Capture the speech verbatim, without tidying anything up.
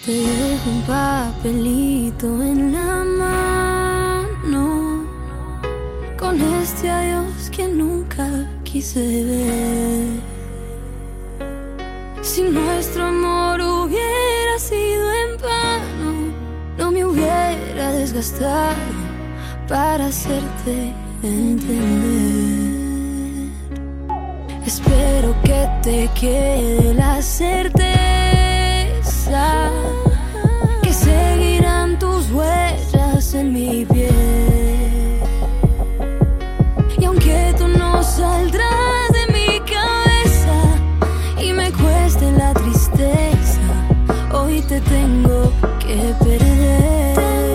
Te dejo un papelito en la mano con este adiós que nunca quise ver. Si nuestro amor hubiera sido en vano, no me hubiera desgastado para hacerte entender. Espero que te quede la certeza que seguirán tus huellas en mi piel. Y aunque tú no saldrás de mi cabeza y me cueste la tristeza, hoy te tengo que perder.